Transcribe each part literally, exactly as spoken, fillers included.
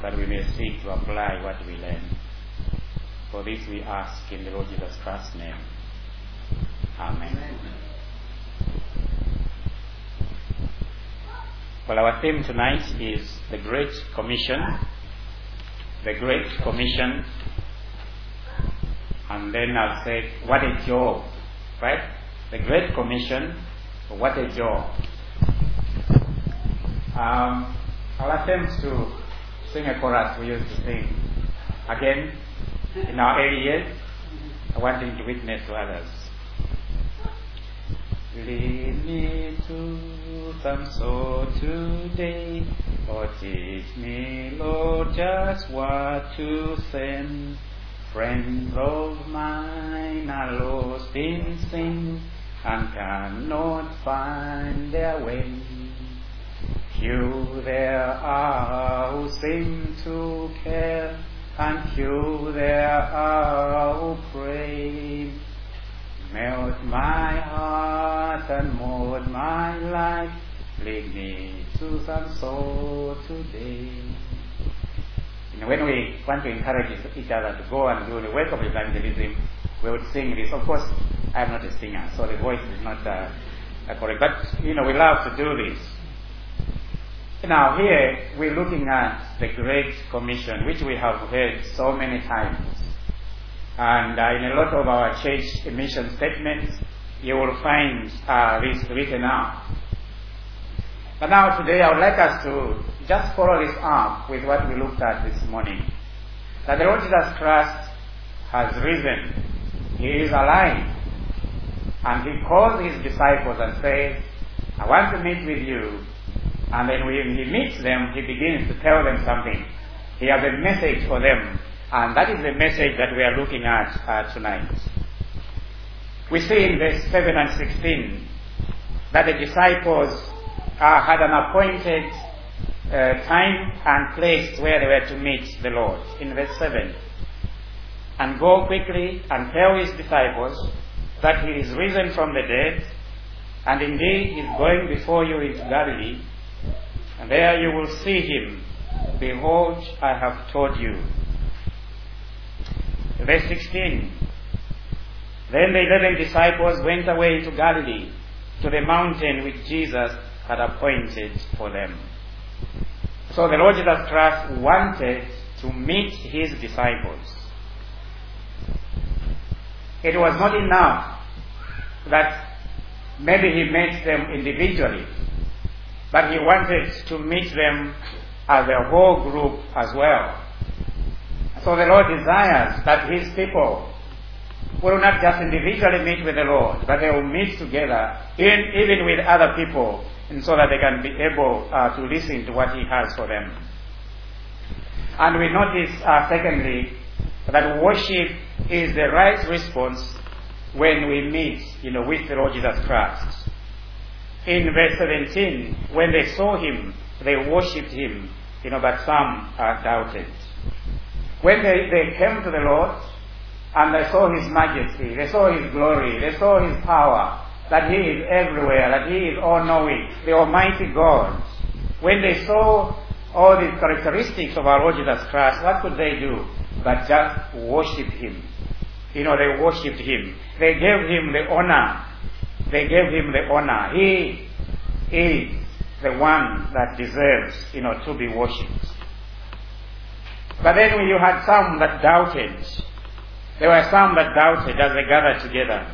that we may seek to apply what we learn. For this we ask in the Lord Jesus Christ's name. Amen. Amen. Well, our theme tonight is the Great Commission. The Great Commission. And then I'll say, what a job, right? The Great Commission, what a job. Um, I'll attempt to sing a chorus we used to sing again in our early years, wanting to witness to others. Lead me to some soul today, or teach me, Lord, just what to send. Friends of mine are lost in sin and cannot find their way. Few there are who seem to care, and few there are who pray. Melt my heart and mold my life, lead me to some soul today. You know, when we want to encourage each other to go and do the work of evangelism, we would sing this. Of course, I'm not a singer, so the voice is not uh, correct. But, you know, we love to do this. Now, here we're looking at the Great Commission, which we have heard so many times. And uh, in a lot of our church mission statements, you will find uh, this written out. But now today I would like us to just follow this up with what we looked at this morning. That the Lord Jesus Christ has risen. He is alive. And He calls His disciples and says, I want to meet with you. And then when He meets them, He begins to tell them something. He has a message for them. And that is the message that we are looking at uh, tonight. We see in verse seven and sixteen that the disciples uh, had an appointed uh, time and place where they were to meet the Lord. In verse seven, and go quickly and tell His disciples that He is risen from the dead, and indeed He is going before you into Galilee, and there you will see Him. Behold, I have told you. Verse sixteen, then the eleven disciples went away to Galilee, to the mountain which Jesus had appointed for them. So the Lord Jesus Christ wanted to meet His disciples. It was not enough that maybe He met them individually, but He wanted to meet them as a whole group as well. So the Lord desires that His people will not just individually meet with the Lord, but they will meet together, in, even with other people, and so that they can be able uh, to listen to what He has for them. And we notice, uh, secondly, that worship is the right response when we meet, you know, with the Lord Jesus Christ. In verse seventeen, when they saw Him, they worshipped Him, you know, but some uh, doubted. When they, they came to the Lord and they saw His majesty, they saw His glory, they saw His power, that He is everywhere, that He is all-knowing, the Almighty God. When they saw all these characteristics of our Lord Jesus Christ, what could they do but just worship Him? You know, they worshipped Him. They gave Him the honor. They gave Him the honor. He is the one that deserves, you know, to be worshipped. But then you had some that doubted. There were some that doubted as they gathered together.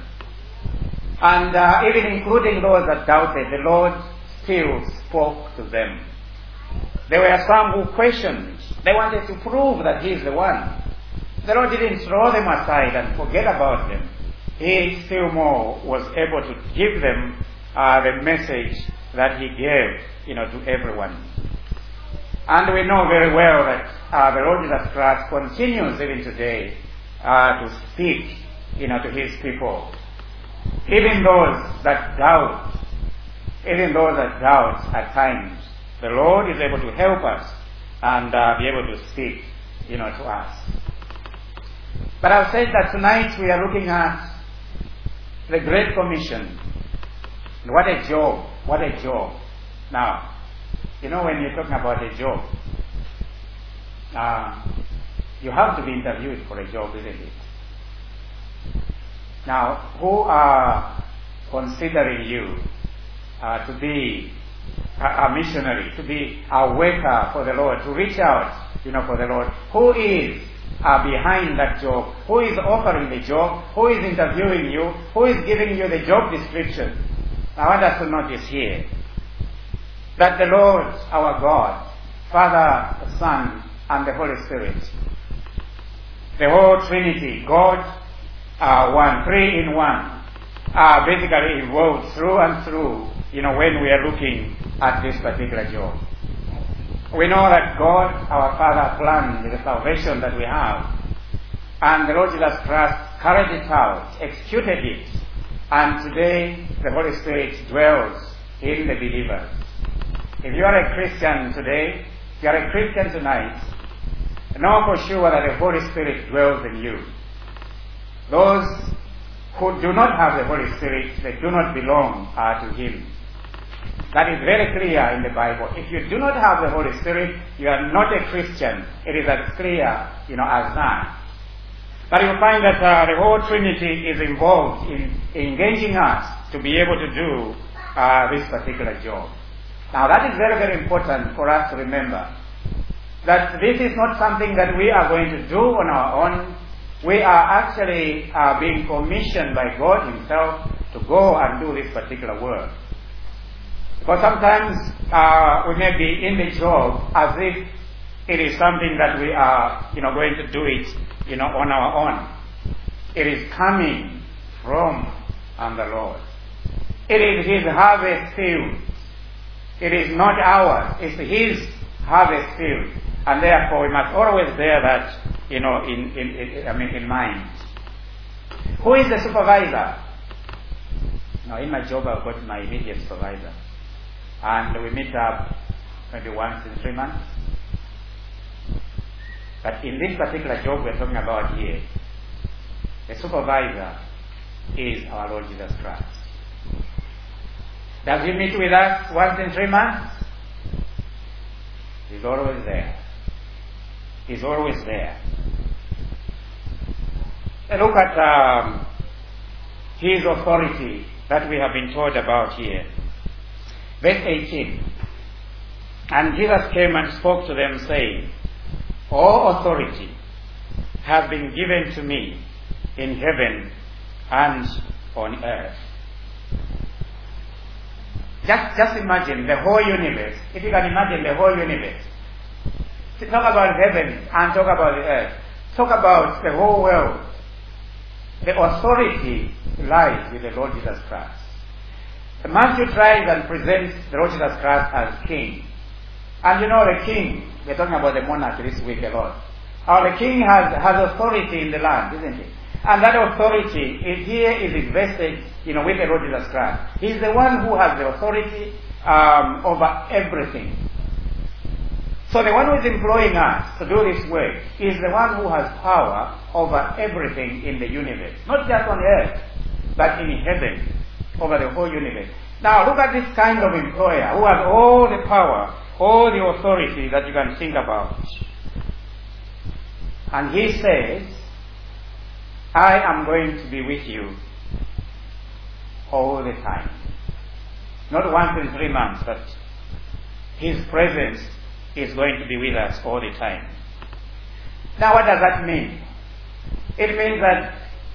And uh, even including those that doubted, the Lord still spoke to them. There were some who questioned. They wanted to prove that He is the one. The Lord didn't throw them aside and forget about them. He still more was able to give them uh, the message that He gave, you know, to everyone. And we know very well that uh, the Lord Jesus Christ continues even today uh, to speak, you know, to His people. Even those that doubt, even those that doubt at times, the Lord is able to help us and uh, be able to speak, you know, to us. But I've said that tonight we are looking at the Great Commission. What a job! What a job! Now, you know, when you're talking about a job, uh, you have to be interviewed for a job, isn't it? Now, who are considering you uh, to be a, a missionary, to be a worker for the Lord, to reach out, you know, for the Lord? Who is uh, behind that job? Who is offering the job? Who is interviewing you? Who is giving you the job description? I want us to notice here that the Lord, our God, Father, Son, and the Holy Spirit, the whole Trinity, God, uh, one, three in one, are basically involved through and through, you know, when we are looking at this particular job. We know that God, our Father, planned the salvation that we have, and the Lord Jesus Christ carried it out, executed it, and today the Holy Spirit dwells in the believers. If you are a Christian today, if you are a Christian tonight, know for sure that the Holy Spirit dwells in you. Those who do not have the Holy Spirit, they do not belong uh, to Him. That is very clear in the Bible. If you do not have the Holy Spirit, you are not a Christian. It is as clear, you know, as that. But you find that uh, the whole Trinity is involved in engaging us to be able to do uh, this particular job. Now that is very, very important for us to remember. That this is not something that we are going to do on our own. We are actually uh, being commissioned by God Himself to go and do this particular work. Because sometimes uh, we may be in the job as if it is something that we are, you know, going to do it, you know, on our own. It is coming from um, the Lord. It is His harvest field. It is not ours. It's His harvest field. And therefore, we must always bear that, you know, in, in, in I mean, in mind. Who is the supervisor? Now, in my job, I've got my immediate supervisor. And we meet up maybe once in three months. But in this particular job we're talking about here, the supervisor is our Lord Jesus Christ. Does He meet with us once in three months? He's always there. He's always there. And look at um, His authority that we have been told about here. Verse eighteen. And Jesus came and spoke to them, saying, all authority has been given to me in heaven and on earth. Just, just imagine the whole universe. If you can imagine the whole universe. Talk about heaven and talk about the earth. Talk about the whole world. The authority lies with the Lord Jesus Christ. Matthew tries and presents the Lord Jesus Christ as king. And you know the king, we're talking about the monarch this week a lot. Our the king has, has authority in the land, isn't it? And that authority is here is invested, you know, with the Lord Jesus Christ. He's the one who has the authority um, over everything. So the one who is employing us to do this work is the one who has power over everything in the universe. Not just on earth, but in heaven, over the whole universe. Now look at this kind of employer who has all the power, all the authority that you can think about. And he says, I am going to be with you all the time. Not once in three months, but His presence is going to be with us all the time. Now what does that mean? It means that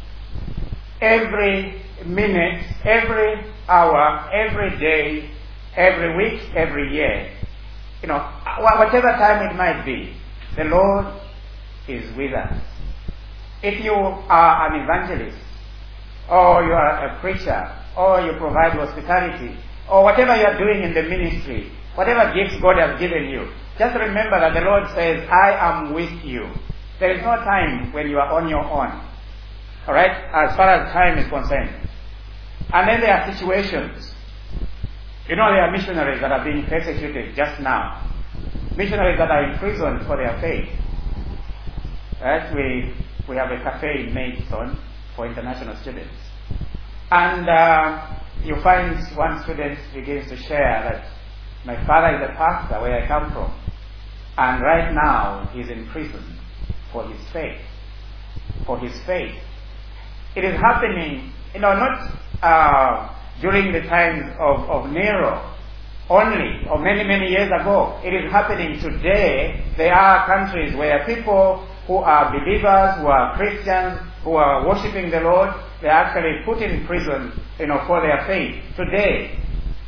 every minute, every hour, every day, every week, every year, you know, whatever time it might be, the Lord is with us. If you are an evangelist, or you are a preacher, or you provide hospitality, or whatever you are doing in the ministry, whatever gifts God has given you, just remember that the Lord says, I am with you. There is no time when you are on your own. Alright? As far as time is concerned. And then there are situations. You know, there are missionaries that are being persecuted just now. Missionaries that are imprisoned for their faith. Right? We, we have a cafe in Maidstone for international students. And uh, you find one student begins to share that my father is a pastor where I come from. And right now, he's in prison for his faith. For his faith. It is happening, you know, not uh, during the times of, of Nero only, or many, many years ago. It is happening today. There are countries where people who are believers, who are Christians, who are worshipping the Lord, they are actually put in prison, you know, for their faith today.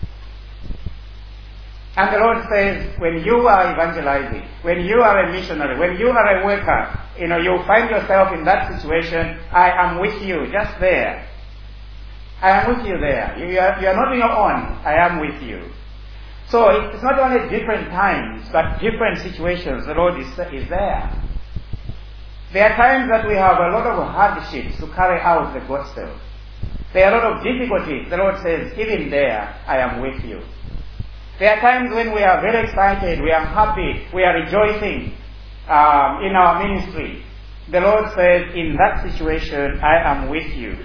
And the Lord says, when you are evangelizing, when you are a missionary, when you are a worker, you know, you find yourself in that situation, I am with you, just there. I am with you there. You are, you are not on your own. I am with you. So it's not only different times, but different situations. The Lord is, is there. There are times that we have a lot of hardships to carry out the gospel. There are a lot of difficulties. The Lord says, even there, I am with you. There are times when we are very excited, we are happy, we are rejoicing um, in our ministry. The Lord says, in that situation, I am with you.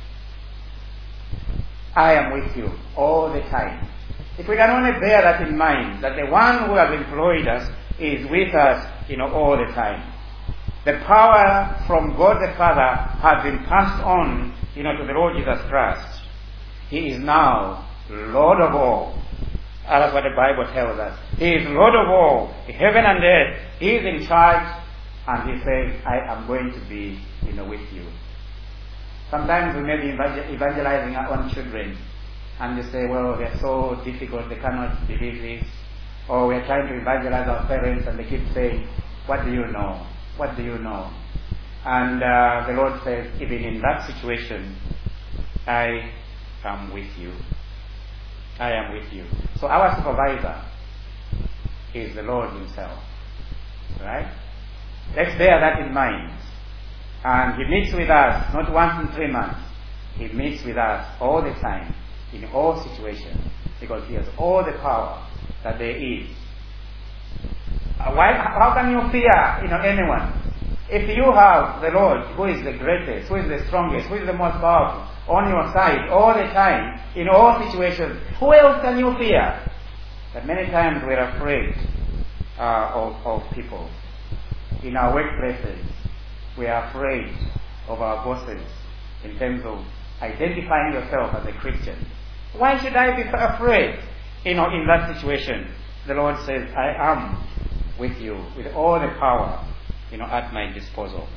I am with you all the time. If we can only bear that in mind, that the one who has employed us is with us, you know, all the time. The power from God the Father has been passed on, you know, to the Lord Jesus Christ. He is now Lord of all. That's what the Bible tells us. He is Lord of all, heaven and earth. He is in charge, and He says, I am going to be, you know, with you. Sometimes we may be evangelizing our own children, and they say, well, they're so difficult, they cannot believe this. Or we're trying to evangelize our parents, and they keep saying, what do you know? What do you know? And uh, the Lord says, even in that situation, I am with you. I am with you. So our supervisor is the Lord Himself. Right? Let's bear that in mind. And He meets with us, not once in three months. He meets with us all the time, in all situations, because He has all the power that there is. Uh, why, how can you fear, you know, anyone? If you have the Lord, who is the greatest, who is the strongest, who is the most powerful, on your side all the time, in all situations, who else can you fear? But many times we're afraid uh, of, of people. In our workplaces, we are afraid of our bosses in terms of identifying yourself as a Christian. Why should I be afraid? You know, in that situation, the Lord says, I am with you with all the power, you know, at my disposal.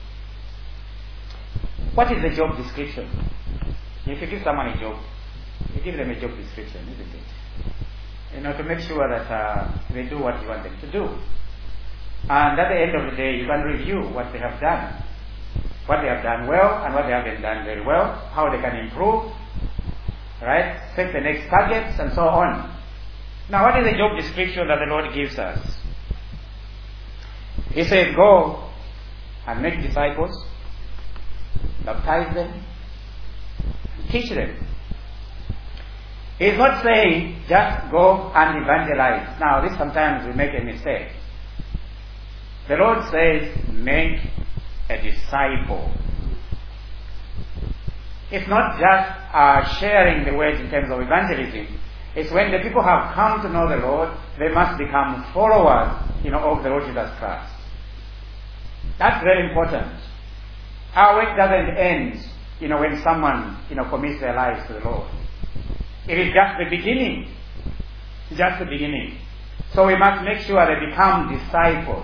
What is the job description? If you give someone a job, you give them a job description, isn't it? You know, to make sure that uh, they do what you want them to do. And at the end of the day, you can review what they have done. What they have done well and what they haven't done very well, how they can improve, right? Set the next targets and so on. Now, what is the job description that the Lord gives us? He says, go and make disciples, baptize them, and teach them. He's not saying just go and evangelize. Now, this sometimes we make a mistake. The Lord says, make a disciple. It's not just uh, sharing the word in terms of evangelism. It's when the people have come to know the Lord, they must become followers, you know, of the Lord Jesus Christ. That's very important. Our work doesn't end, you know, when someone, you know, commits their lives to the Lord. It is just the beginning. Just the beginning. So we must make sure they become disciples.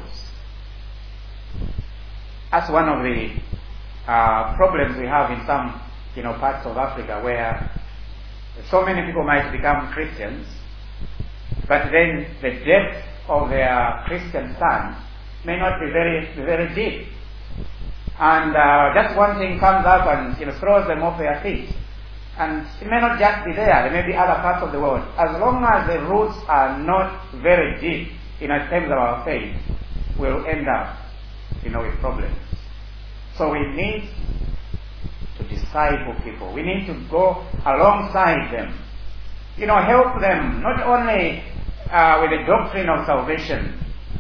That's one of the uh, problems we have in some, you know, parts of Africa where so many people might become Christians, but then the depth of their Christian stance may not be very, very deep. And uh, just one thing comes up and, you know, throws them off their feet. And it may not just be there, there may be other parts of the world. As long as the roots are not very deep in terms of our faith, we'll end up, you know, with problems. So we need to disciple people. We need to go alongside them. You know, help them, not only uh, with the doctrine of salvation,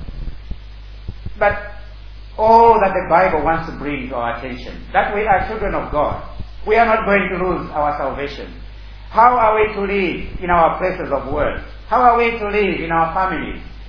but all that the Bible wants to bring to our attention. That we are children of God. We are not going to lose our salvation. How are we to live in our places of work? How are we to live in our families?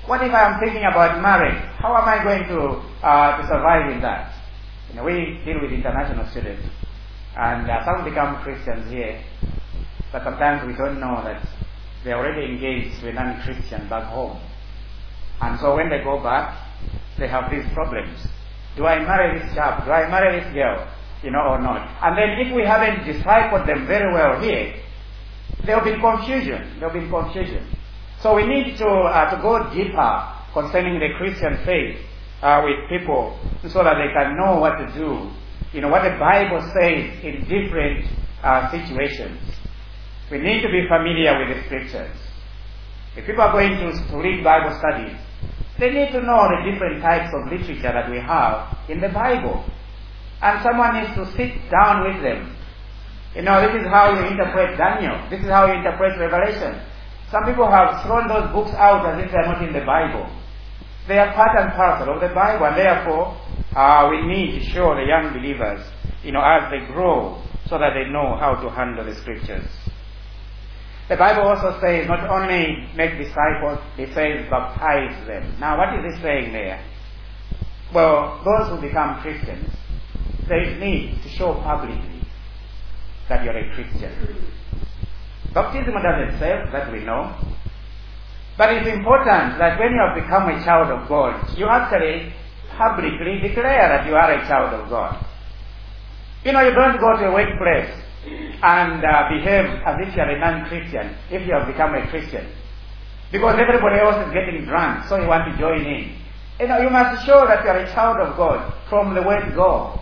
What if I am thinking about marriage? How am I going to uh, to survive in that? You know, we deal with international students, and uh, some become Christians here, but sometimes we don't know that they are already engaged with a non-Christian back home. And so when they go back, they have these problems. Do I marry this chap? Do I marry this girl? You know, or not? And then if we haven't discipled them very well here, there will be confusion. There will be confusion. So we need to uh, to go deeper concerning the Christian faith uh, with people, so that they can know what to do. You know, what the Bible says in different uh, situations. We need to be familiar with the scriptures. If people are going to, to read Bible studies, they need to know the different types of literature that we have in the Bible. And someone needs to sit down with them. You know, this is how you interpret Daniel. This is how you interpret Revelation. Some people have thrown those books out as if they are not in the Bible. They are part and parcel of the Bible, and therefore uh, we need to show the young believers, you know, as they grow, so that they know how to handle the scriptures. The Bible also says not only make disciples, it says baptize them. Now, what is it saying there? Well, those who become Christians, there is need to show publicly that you're a Christian. Baptism doesn't save, that we know. But it's important that when you have become a child of God, you actually publicly declare that you are a child of God. You know, you don't go to a workplace and uh, behave as if you are a non-Christian if you have become a Christian. Because everybody else is getting drunk, so you want to join in. You know, you must show that you are a child of God from the word go.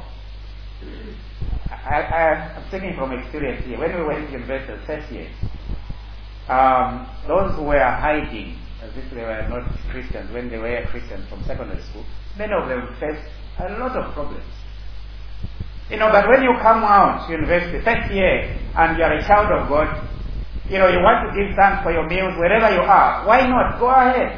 I, I, I'm speaking from experience here. When we went to university first year, um, those who were hiding, as if they were not Christians, when they were Christians from secondary school, many of them faced a lot of problems. You know, but when you come out to university first year and you are a child of God, you know, you want to give thanks for your meals wherever you are. Why not? Go ahead.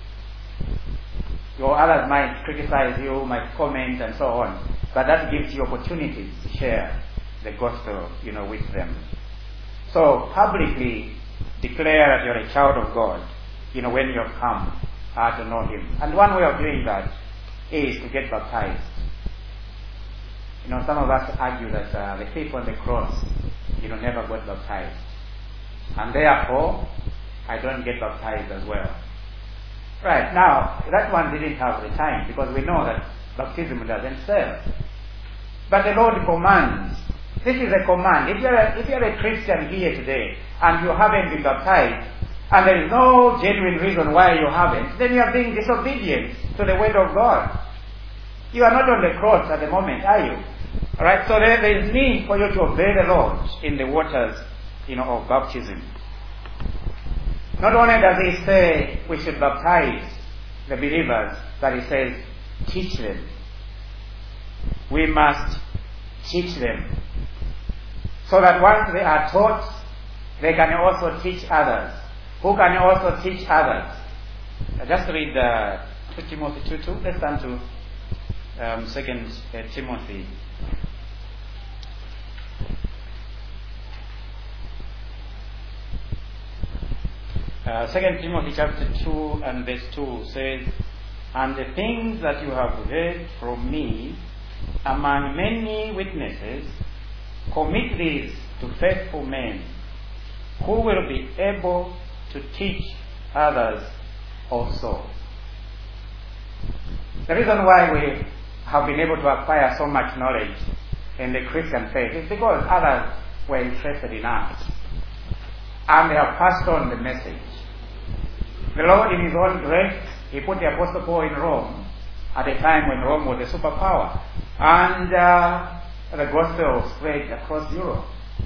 Your others might criticize you, might comment and so on. But that gives you opportunities to share the gospel, you know, with them. So publicly declare that you're a child of God, you know, when you have come uh, to know Him. And one way of doing that is to get baptized. You know, some of us argue that uh, the thief on the cross, you know, never got baptized. And therefore, I don't get baptized as well. Right, now, that one didn't have the time, because we know that baptism doesn't serve. But the Lord commands. This is a command. If you're a, if you're a Christian here today, and you haven't been baptized, and there is no genuine reason why you haven't, then you are being disobedient to the word of God. You are not on the cross at the moment, are you? Alright, so there, there is need for you to obey the Lord in the waters, you know, of baptism. Not only does He say we should baptize the believers, but He says, teach them. We must teach them. So that once they are taught, they can also teach others. Who can also teach others? Uh, just read uh, Second Timothy two two. Let's turn to um, Second uh, Timothy. Uh, Second Timothy chapter two and verse two says, and the things that you have heard from me among many witnesses, commit these to faithful men who will be able to teach others also. The reason why we have been able to acquire so much knowledge in the Christian faith is because others were interested in us, and they have passed on the message. The Lord, in His own grace, He put the Apostle Paul in Rome at a time when Rome was a superpower, and uh, the gospel spread across Europe.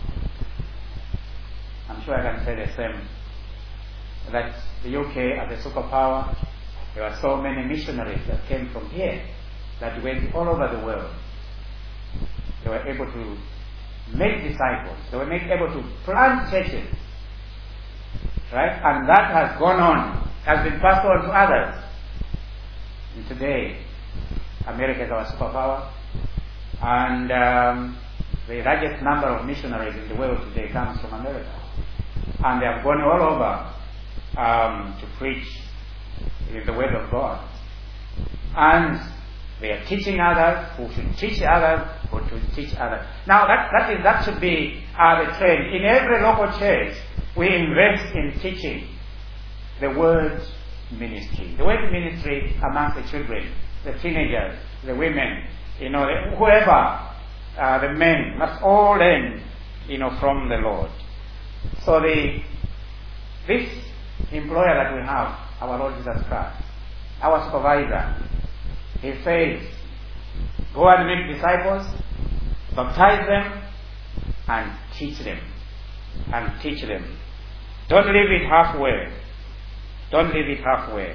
I'm sure I can say the same, that the U K as a superpower, there were so many missionaries that came from here that went all over the world. They were able to make disciples. They were made able to plant churches. Right? And that has gone on, has been passed on to others. And today, America is our superpower. And um, the largest number of missionaries in the world today comes from America. And they have gone all over um, to preach in the Word of God. And they are teaching others who should teach others who should teach others. Now that, that, is, that should be uh, the trend. In every local church, we invest in teaching the word ministry. The word ministry amongst the children, the teenagers, the women, you know, the, whoever, uh, the men, must all learn, you know, from the Lord. So the this employer that we have, our Lord Jesus Christ, our supervisor, he says, go and make disciples, baptize them, and teach them. And teach them. Don't leave it halfway. Don't leave it halfway.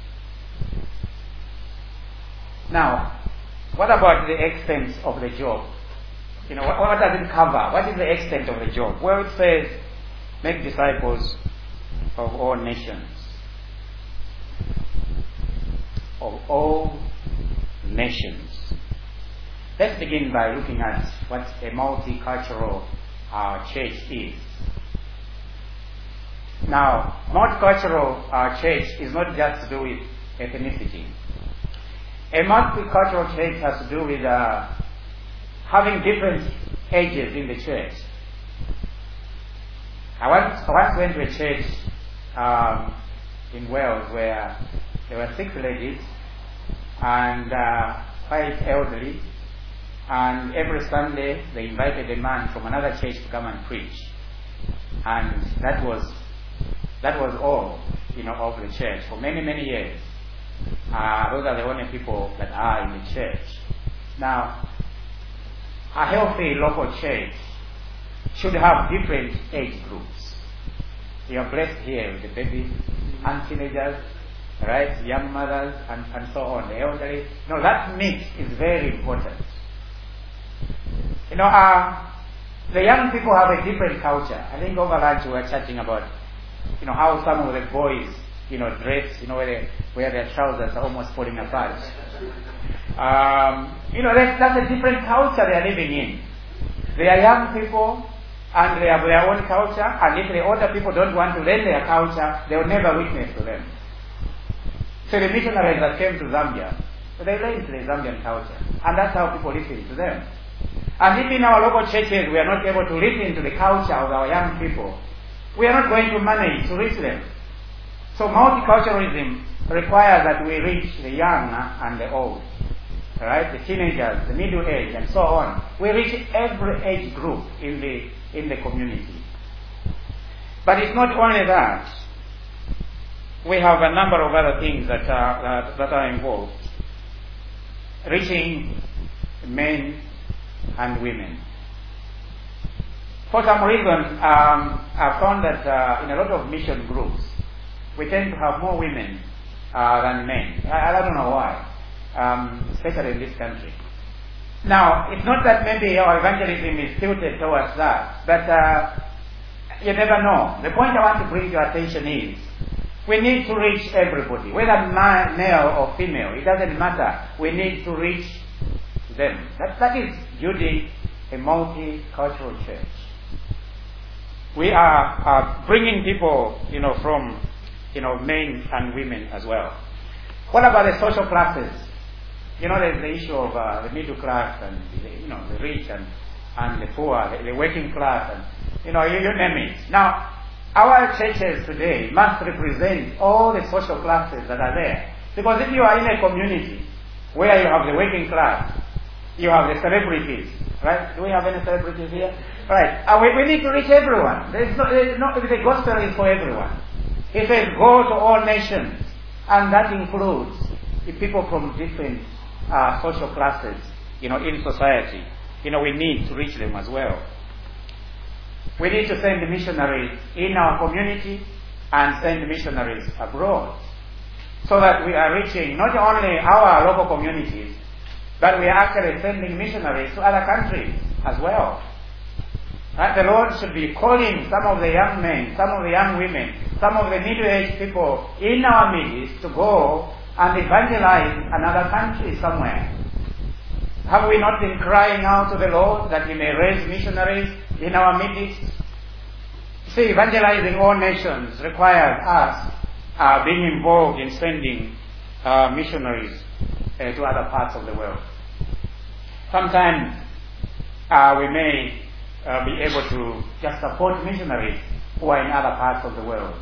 Now, what about the extent of the job? You know, what, what does it cover? What is the extent of the job? Well, it says, make disciples of all nations. Of all nations. Let's begin by looking at what a multicultural uh, church is. Now, multicultural uh, church is not just to do with ethnicity. A multicultural church has to do with uh, having different ages in the church. I once, I once went to a church um, in Wales where there were six ladies and uh, five elderly, and every Sunday they invited a man from another church to come and preach, and that was that was all, you know, of the church for many many years. Uh, those are the only people that are in the church. Now, a healthy local church should have different age groups. You are blessed here with the babies and teenagers, right, young mothers, and, and so on, the elderly. No, that mix is very important. You know, uh, the young people have a different culture. I think over lunch we were chatting about, you know, how some of the boys, you know, dress, you know, where, they, where their trousers are almost falling apart. Um, you know, that's, that's a different culture they are living in. They are young people, and they have their own culture, and if the older people don't want to learn their culture, they will never witness to them. So the missionaries that came to Zambia, they learned the Zambian culture, and that's how people listen to them. And if in our local churches we are not able to listen to the culture of our young people, we are not going to manage to reach them. So multiculturalism requires that we reach the young and the old, right? The teenagers, the middle age, and so on. We reach every age group in the in the community. But it's not only that. We have a number of other things that are that, that are involved. Reaching men and women. For some reason, um, I've found that uh, in a lot of mission groups, we tend to have more women uh, than men. I, I don't know why, um, especially in this country. Now, it's not that maybe our evangelism is tilted towards that, but uh, you never know. The point I want to bring to your attention is, we need to reach everybody, whether male or female, it doesn't matter. We need to reach them. That, that is building a multicultural church. We are, are bringing people, you know, from, you know, men and women as well. What about the social classes? You know, there's the issue of uh, the middle class and the, you know, the rich and, and the poor, the, the working class, and you know, you, you name it. Now, our churches today must represent all the social classes that are there. Because if you are in a community where you have the working class, you have the celebrities, right? Do we have any celebrities here? Right. Uh, we, we need to reach everyone. There is no, there is no, the gospel is for everyone. He says, go to all nations. And that includes the people from different uh, social classes, you know, in society. You know, we need to reach them as well. We need to send missionaries in our community and send missionaries abroad, so that we are reaching not only our local communities, but we are actually sending missionaries to other countries as well. Right? The Lord should be calling some of the young men, some of the young women, some of the middle-aged people in our midst to go and evangelize another country somewhere. Have we not been crying out to the Lord that He may raise missionaries in our midst? See, evangelizing all nations requires us uh, being involved in sending uh, missionaries uh, to other parts of the world. Sometimes uh, we may uh, be able to just support missionaries who are in other parts of the world.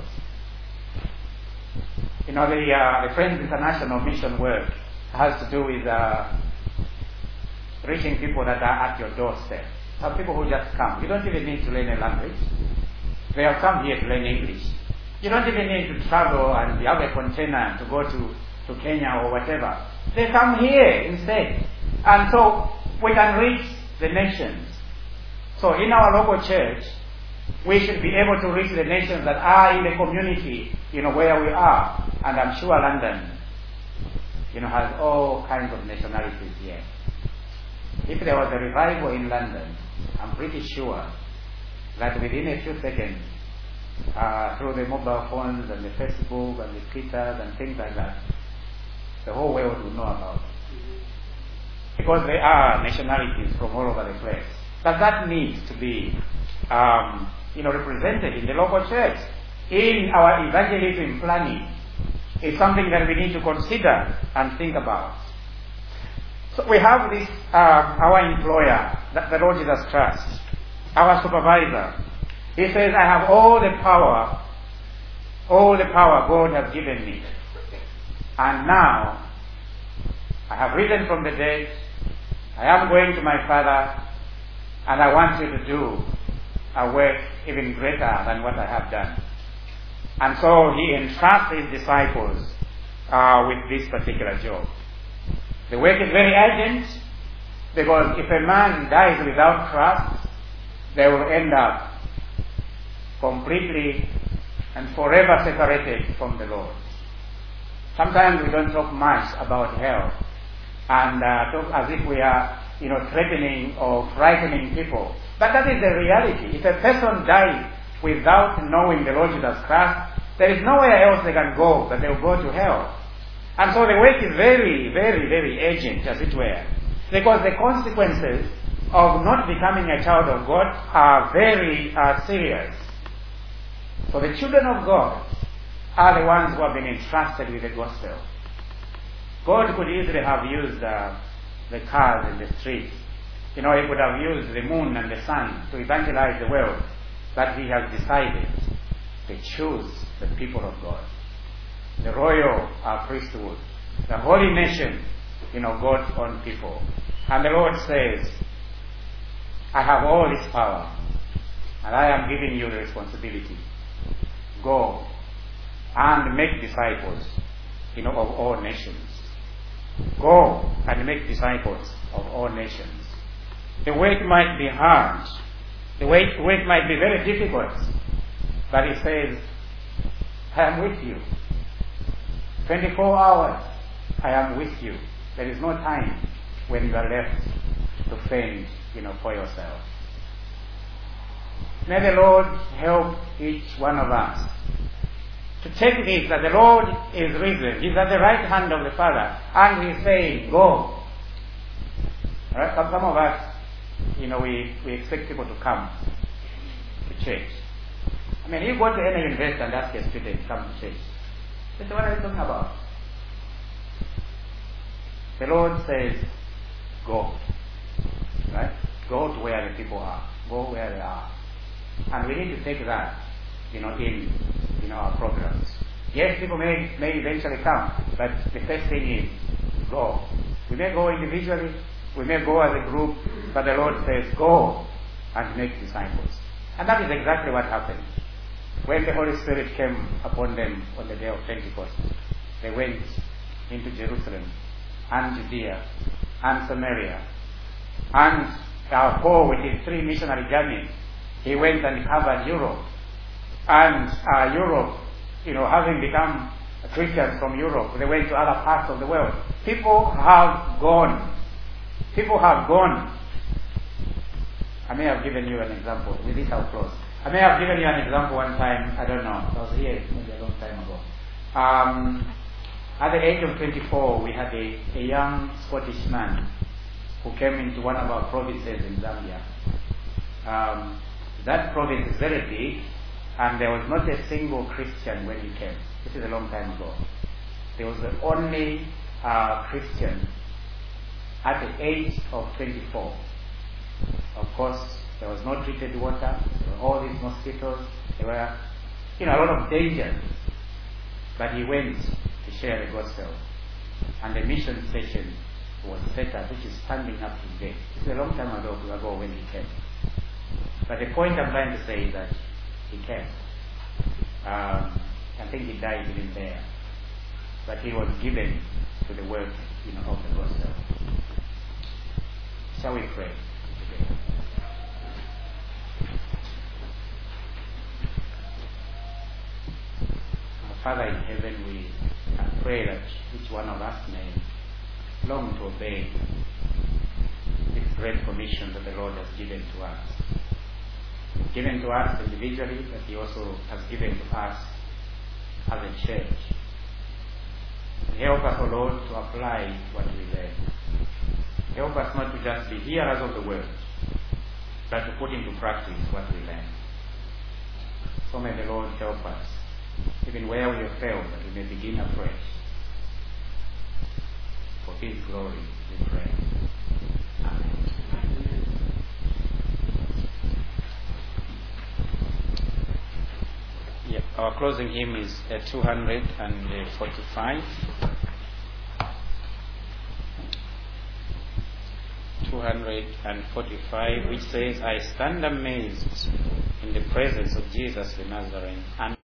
You know, the, uh, the Friends International mission work has to do with uh, reaching people that are at your doorstep. Some people who just come. You don't even need to learn a language. They have come here to learn English. You don't even need to travel and have a container to go to, to Kenya or whatever. They come here instead. And so we can reach the nations. So in our local church, we should be able to reach the nations that are in the community, you know, where we are. And I'm sure London, you know, has all kinds of nationalities here. If there was a revival in London, I'm pretty sure that within a few seconds, uh, through the mobile phones and the Facebook and the Twitters and things like that, the whole world will know about it. Because there are nationalities from all over the place. But that needs to be, um, you know, represented in the local church. In our evangelism planning, it's something that we need to consider and think about. So we have this, uh, our employer, the, the Lord Jesus Christ, our supervisor. He says, I have all the power, all the power God has given me. And now, I have risen from the dead, I am going to my Father, and I want you to do a work even greater than what I have done. And so he entrusts his disciples uh, with this particular job. The work is very urgent, because if a man dies without trust, they will end up completely and forever separated from the Lord. Sometimes we don't talk much about hell and uh, talk as if we are, you know, threatening or frightening people. But that is the reality. If a person dies without knowing the Lord Jesus Christ, there is nowhere else they can go, but they will go to hell. And so the work is very, very, very urgent, as it were, because the consequences of not becoming a child of God are very uh, serious. So the children of God are the ones who have been entrusted with the gospel. God could easily have used uh, the cars in the streets. You know, he could have used the moon and the sun to evangelize the world. But he has decided to choose the people of God. The royal uh, priesthood, the holy nation, you know, God's own people. And the Lord says, I have all this power, and I am giving you the responsibility. Go and make disciples, you know, of all nations. Go and make disciples of all nations. The work might be hard. The work, work might be very difficult. But he says, I am with you. twenty-four hours, I am with you. There is no time when you are left to fend, you know, for yourself. May the Lord help each one of us to take this, that the Lord is risen. He's at the right hand of the Father, and He's saying, go. All right? Some, some of us, you know, we, we expect people to come to church. I mean, you go to any university and ask a student to come to church. They say, what are you talking about? The Lord says, go. Right? Go to where the people are. Go where they are. And we need to take that, you know, in, in our programs. Yes, people may, may eventually come, but the first thing is, go. We may go individually, we may go as a group, but the Lord says, go and make disciples. And that is exactly what happened. When the Holy Spirit came upon them on the day of Pentecost, they went into Jerusalem and Judea and Samaria. And uh, Paul, with his three missionary journeys, he went and covered Europe. And uh, Europe, you know, having become Christians from Europe, they went to other parts of the world. People have gone. People have gone. I may have given you an example. With this I'll close. I may have given you an example one time. I don't know. I was here maybe a long time ago. Um, at the age of twenty-four, we had a, a young Scottish man who came into one of our provinces in Zambia. Um, that province is very big, and there was not a single Christian when he came. This is a long time ago. There was the only uh, Christian at the age of twenty-four. Of course, there was no treated water. There were all these mosquitoes. There were, you know, a lot of danger. But he went to share the gospel, and the mission station was set up, which is standing up today. It's a long time ago, ago when he came. But the point I'm trying to say is that he came. Um, I think he died even there. But he was given to the work, you know, of the gospel. Shall we pray today? Our Father in heaven, we pray that each one of us may long to obey this great commission that the Lord has given to us. Given to us individually, but He also has given to us as a church. Help us, O Lord, to apply what we learn. Help us not to just be hearers of the word, but to put into practice what we learn. So may the Lord help us, even where we have failed, that we may begin afresh. For His glory, we pray. Amen. Yeah, our closing hymn is uh, two hundred forty-five. two hundred forty-five, which says, I stand amazed in the presence of Jesus the Nazarene, and